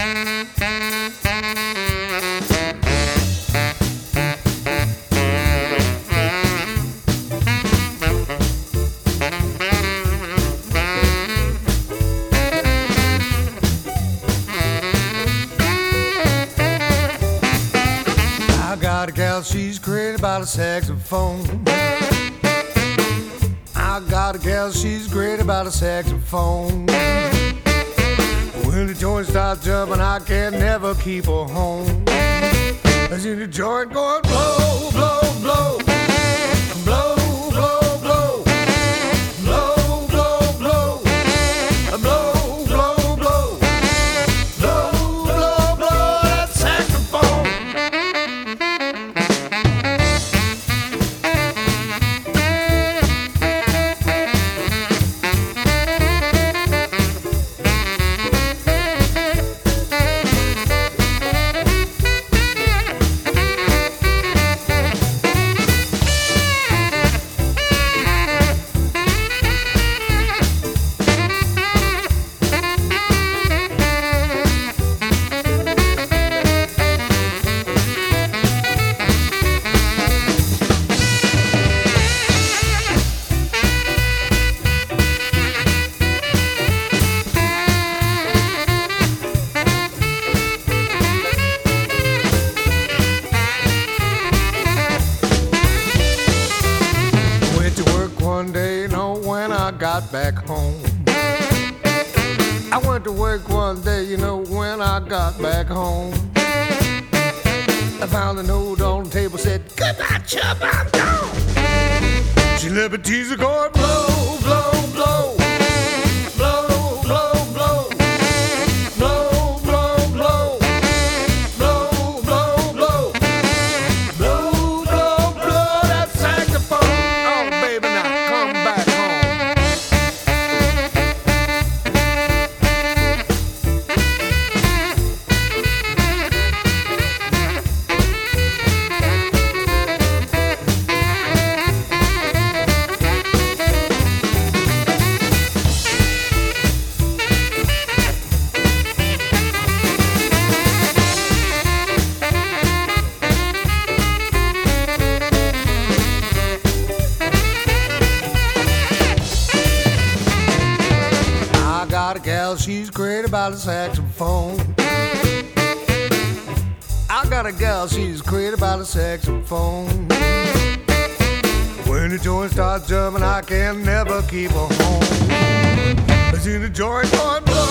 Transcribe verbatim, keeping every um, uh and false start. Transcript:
I got a gal, she's crazy about a saxophone. I got a gal, she's great about a saxophone. When the joint starts jumping, I can never keep her home. I see the joint going blow, blow, blow. Blow, blow, blow. Blow, blow, blow. Blow, blow, blow. Blow, blow, blow. That saxophone. One day, you know, when I got back home. I went to work one day, you know, when I got back home. I found a note on the table, said, "Goodbye, chub, I'm gone." She let me tease her, going blow, blow, blow. Blow, blow, blow. Blow, blow, blow. Blow, blow, blow. Blow, blow, blow. That saxophone. Oh, baby, now come back home. I got a gal, she's great about a saxophone. I got a gal, she's great about a saxophone. When the joint starts jumping, I can never keep her home. I see the joint going blow.